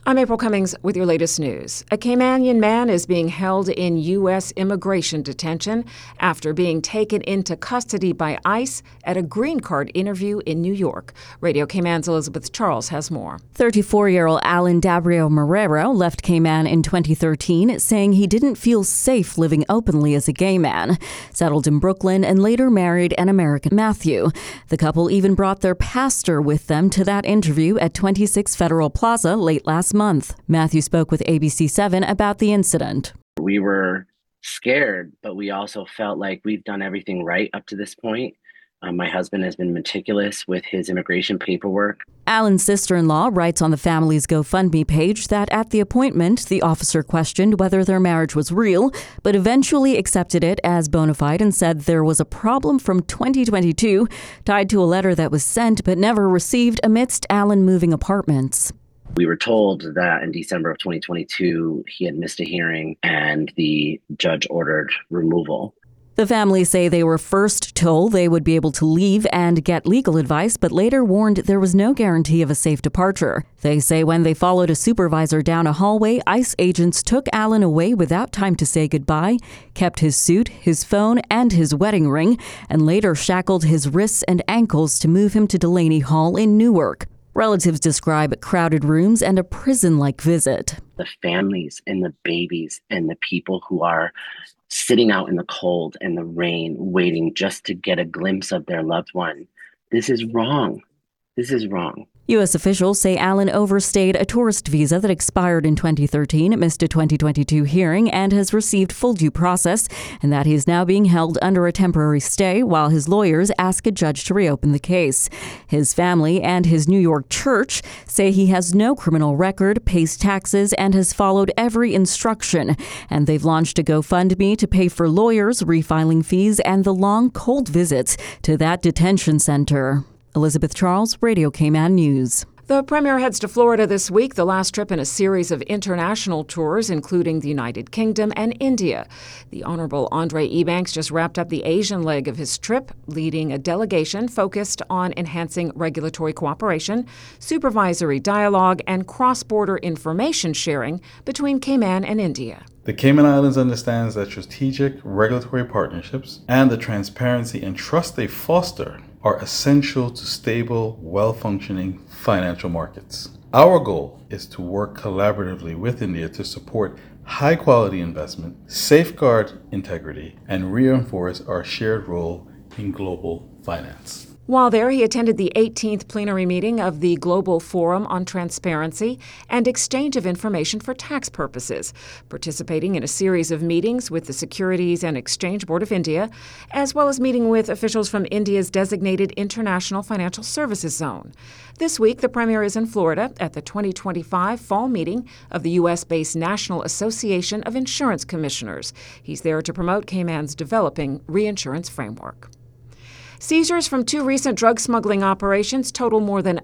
I'm April Cummings with your latest news. A Caymanian man is being held in U.S. immigration detention after being taken into custody by ICE at a green card interview in New York. Radio Cayman's Elizabeth Charles has more. 34-year-old Alan Dabrio Marrero left Cayman in 2013, saying he didn't feel safe living openly as a gay man. Settled in Brooklyn and later married an American, Matthew. The couple even brought their pastor with them to that interview at 26 Federal Plaza late last month. Matthew spoke with ABC7 about the incident. We were scared, but we also felt like we've done everything right up to this point. My husband has been meticulous with his immigration paperwork. Alan's sister-in-law writes on the family's GoFundMe page that at the appointment, the officer questioned whether their marriage was real, but eventually accepted it as bona fide and said there was a problem from 2022 tied to a letter that was sent but never received amidst Alan moving apartments. We were told that in December of 2022, he had missed a hearing and the judge ordered removal. The family say they were first told they would be able to leave and get legal advice, but later warned there was no guarantee of a safe departure. They say when they followed a supervisor down a hallway, ICE agents took Alan away without time to say goodbye, kept his suit, his phone, and his wedding ring, and later shackled his wrists and ankles to move him to Delaney Hall in Newark. Relatives describe crowded rooms and a prison-like visit. The families and the babies and the people who are sitting out in the cold and the rain, waiting just to get a glimpse of their loved one. This is wrong. This is wrong. U.S. officials say Alan overstayed a tourist visa that expired in 2013, missed a 2022 hearing, and has received full due process, and that he is now being held under a temporary stay while his lawyers ask a judge to reopen the case. His family and his New York church say he has no criminal record, pays taxes, and has followed every instruction. And they've launched a GoFundMe to pay for lawyers, refiling fees, and the long, cold visits to that detention center. Elizabeth Charles, Radio Cayman News. The Premier heads to Florida this week, the last trip in a series of international tours, including the United Kingdom and India. The Honorable Andre Ebanks just wrapped up the Asian leg of his trip, leading a delegation focused on enhancing regulatory cooperation, supervisory dialogue, and cross-border information sharing between Cayman and India. The Cayman Islands understands that strategic regulatory partnerships and the transparency and trust they foster are essential to stable, well-functioning financial markets. Our goal is to work collaboratively with India to support high-quality investment, safeguard integrity, and reinforce our shared role in global finance. While there, he attended the 18th plenary meeting of the Global Forum on Transparency and Exchange of Information for Tax Purposes, participating in a series of meetings with the Securities and Exchange Board of India, as well as meeting with officials from India's designated International Financial Services Zone. This week, the Premier is in Florida at the 2025 fall meeting of the U.S.-based National Association of Insurance Commissioners. He's there to promote Cayman's developing reinsurance framework. Seizures from two recent drug smuggling operations total more than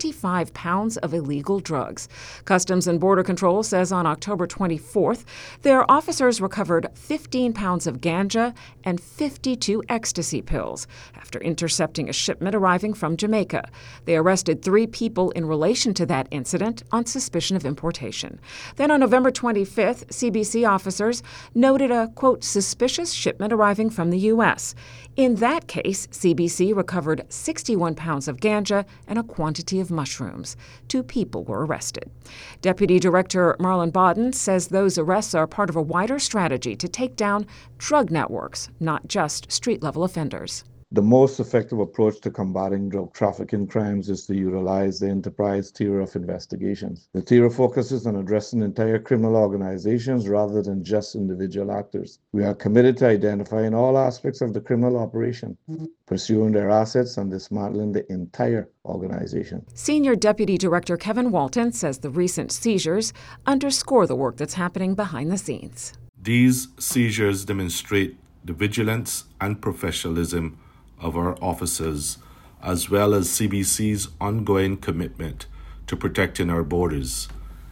75 pounds of illegal drugs. Customs and Border Control says on October 24th, their officers recovered 15 pounds of ganja and 52 ecstasy pills after intercepting a shipment arriving from Jamaica. They arrested 3 people in relation to that incident on suspicion of importation. Then on November 25th, CBC officers noted a, quote, suspicious shipment arriving from the U.S. In that case, CBC recovered 61 pounds of ganja and a quantity of mushrooms. 2 people were arrested. Deputy Director Marlon Bodden says those arrests are part of a wider strategy to take down drug networks, not just street-level offenders. The most effective approach to combating drug trafficking crimes is to utilize the enterprise tier of investigations. The tier focuses on addressing entire criminal organizations rather than just individual actors. We are committed to identifying all aspects of the criminal operation, pursuing their assets, and dismantling the entire organization. Senior Deputy Director Kevin Walton says the recent seizures underscore the work that's happening behind the scenes. These seizures demonstrate the vigilance and professionalism of our officers, as well as CBC's ongoing commitment to protecting our borders.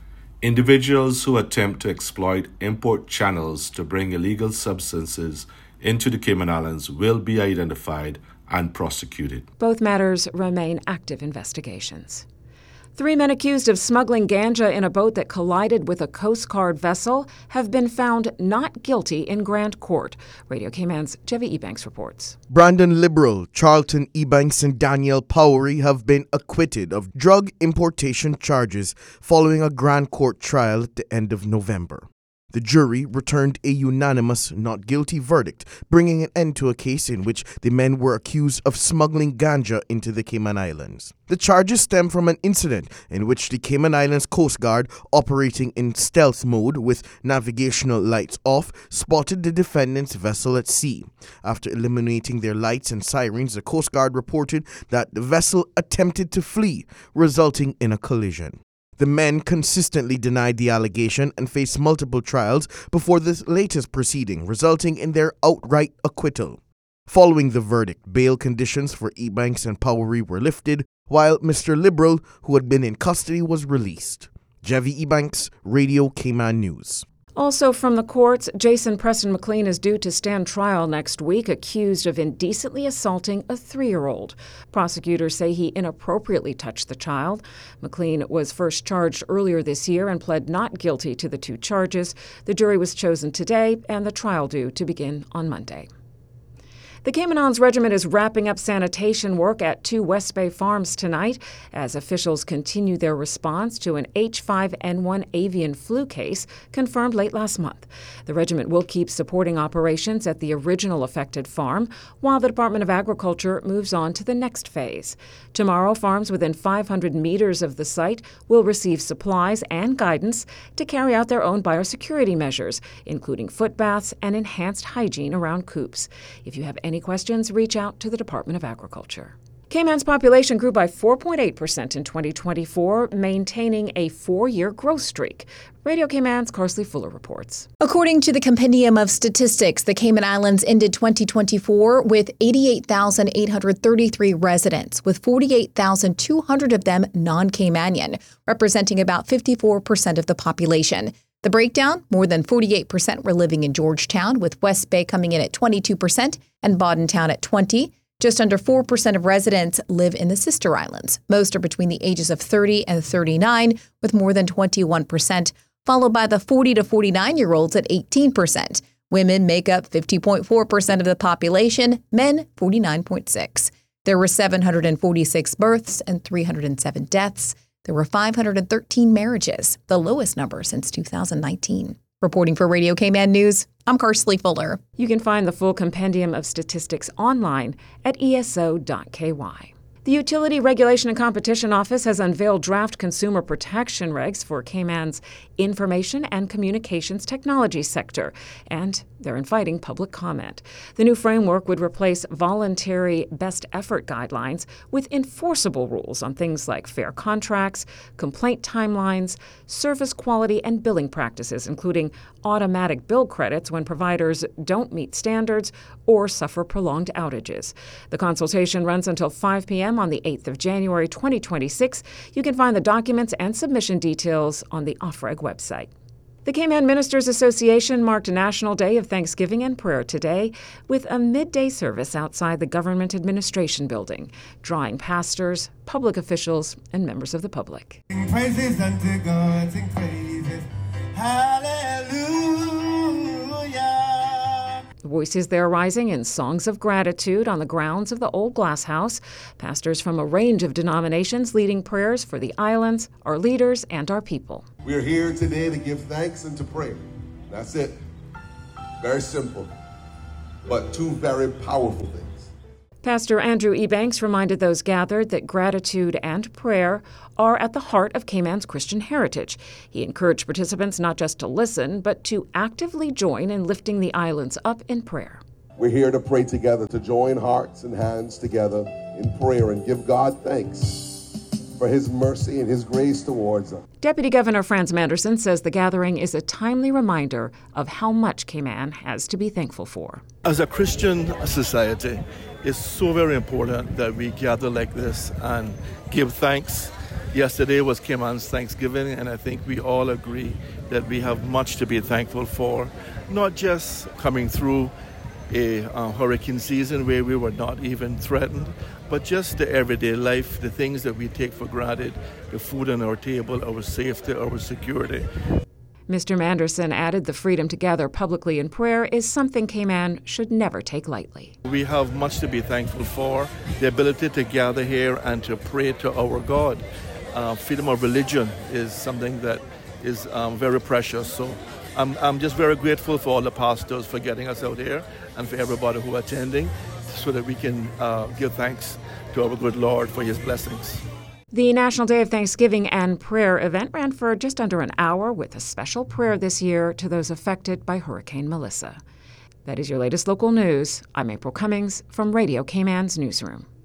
Individuals who attempt to exploit import channels to bring illegal substances into the Cayman Islands will be identified and prosecuted. Both matters remain active investigations. 3 men accused of smuggling ganja in a boat that collided with a Coast Guard vessel have been found not guilty in Grand Court. Radio Cayman's Jevi Ebanks reports. Brandon Liberal, Charlton Ebanks, and Daniel Powery have been acquitted of drug importation charges following a Grand Court trial at the end of November. The jury returned a unanimous not guilty verdict, bringing an end to a case in which the men were accused of smuggling ganja into the Cayman Islands. The charges stem from an incident in which the Cayman Islands Coast Guard, operating in stealth mode with navigational lights off, spotted the defendant's vessel at sea. After eliminating their lights and sirens, the Coast Guard reported that the vessel attempted to flee, resulting in a collision. The men consistently denied the allegation and faced multiple trials before this latest proceeding, resulting in their outright acquittal. Following the verdict, bail conditions for Ebanks and Powery were lifted, while Mr. Liberal, who had been in custody, was released. Jevi Ebanks, Radio Cayman News. Also from the courts, Jason Preston McLean is due to stand trial next week, accused of indecently assaulting a 3-year-old. Prosecutors say he inappropriately touched the child. McLean was first charged earlier this year and pled not guilty to the 2 charges. The jury was chosen today and the trial due to begin on Monday. The Cayman Islands Regiment is wrapping up sanitation work at 2 West Bay farms tonight as officials continue their response to an H5N1 avian flu case confirmed late last month. The regiment will keep supporting operations at the original affected farm while the Department of Agriculture moves on to the next phase. Tomorrow, farms within 500 meters of the site will receive supplies and guidance to carry out their own biosecurity measures, including foot baths and enhanced hygiene around coops. If you have any questions, reach out to the Department of Agriculture. Cayman's population grew by 4.8% in 2024, maintaining a 4-year growth streak. Radio Cayman's Carsley Fuller reports. According to the Compendium of Statistics, the Cayman Islands ended 2024 with 88,833 residents, with 48,200 of them non-Caymanian, representing about 54% of the population. The breakdown, more than 48% were living in Georgetown, with West Bay coming in at 22% and Boddentown at 20%. Just under 4% of residents live in the sister islands. Most are between the ages of 30 and 39, with more than 21%, followed by the 40 to 49-year-olds at 18%. Women make up 50.4% of the population, men 49.6%. There were 746 births and 307 deaths. There were 513 marriages, the lowest number since 2019. Reporting for Radio Cayman News, I'm Carsley Fuller. You can find the full Compendium of Statistics online at eso.ky. The Utility Regulation and Competition Office has unveiled draft consumer protection regs for Cayman's information and communications technology sector, and they're inviting public comment. The new framework would replace voluntary best effort guidelines with enforceable rules on things like fair contracts, complaint timelines, service quality, and billing practices, including automatic bill credits when providers don't meet standards or suffer prolonged outages. The consultation runs until 5 p.m. on the 8th of January 2026. You can find the documents and submission details on the OFREG website. The Cayman Ministers Association marked National Day of Thanksgiving and Prayer today with a midday service outside the Government Administration Building, drawing pastors, public officials, and members of the public. Sing praises unto God, sing praises. Hallelujah. Voices there rising in songs of gratitude on the grounds of the Old Glass House. Pastors from a range of denominations leading prayers for the islands, our leaders, and our people. We're here today to give thanks and to pray. That's it. Very simple, but 2 very powerful things. Pastor Andrew Ebanks reminded those gathered that gratitude and prayer are at the heart of Cayman's Christian heritage. He encouraged participants not just to listen, but to actively join in lifting the islands up in prayer. We're here to pray together, to join hearts and hands together in prayer and give God thanks for his mercy and his grace towards us. Deputy Governor Franz Manderson says the gathering is a timely reminder of how much Cayman has to be thankful for. As a Christian society, it's so very important that we gather like this and give thanks. Yesterday was Cayman's Thanksgiving, and I think we all agree that we have much to be thankful for, not just coming through a hurricane season where we were not even threatened, but just the everyday life, the things that we take for granted, the food on our table, our safety, our security. Mr. Manderson added the freedom to gather publicly in prayer is something Cayman should never take lightly. We have much to be thankful for, the ability to gather here and to pray to our God. Freedom of religion is something that is very precious. So I'm just very grateful for all the pastors for getting us out here and for everybody who are attending so that we can give thanks to our good Lord for his blessings. The National Day of Thanksgiving and Prayer event ran for just under an hour with a special prayer this year to those affected by Hurricane Melissa. That is your latest local news. I'm April Cummings from Radio Cayman's Newsroom.